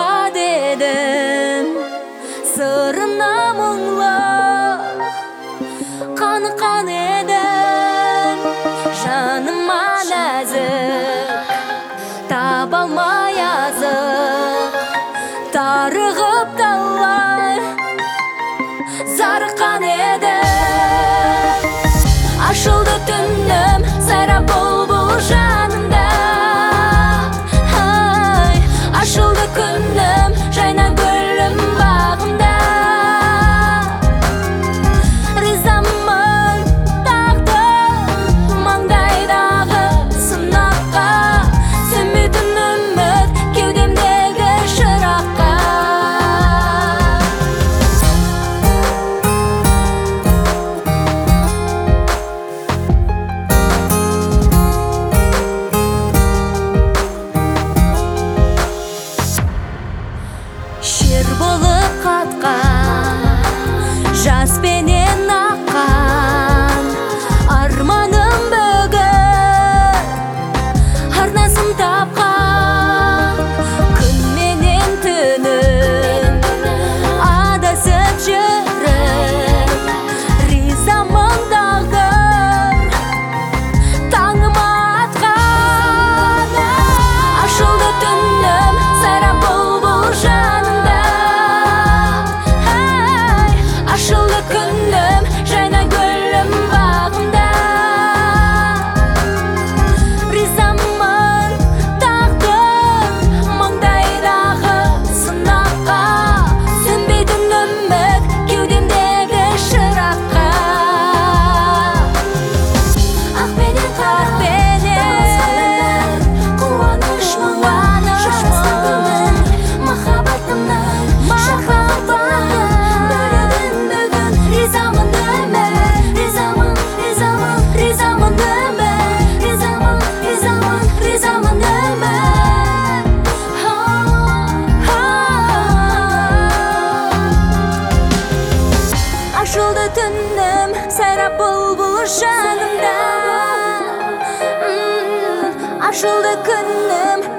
Aşka dedim sırrına muңлы Kanı eden Жаныма нәзік Таба алмай азық Тарығып талай Зарыққан едім Ашылды түнім Сайрап бұлбұл жанымда Ашылды күнім Жайна гүлім бағымда Ризамын тағдыр Маңдайдағы сынаққа Сөнбейтін үміт Кеудемдегі шыраққа Шер болып қатқан Жаспенен аққан Арманым бүгін Арнасын тапқан Күн менен түнім Адасып жүріп Ризамын тағдыр Таңыма атқан Ашылды түнім Сайрап бұлбұл жанымда Ашылды күнім Жайна гүлім бағымда Ризамын тағдыр Маңдайдағы сынаққа Сөнбейтін үміт Кеудемдегі шыраққа Ақпенен қарпенен Қуаныш Махаббатымның Бөлігін бүгін Ризамын өмір Ризамын өмір Ризамын өмір Ашылды түнім Сайрап бұлбұл жанымда Ашылды күнім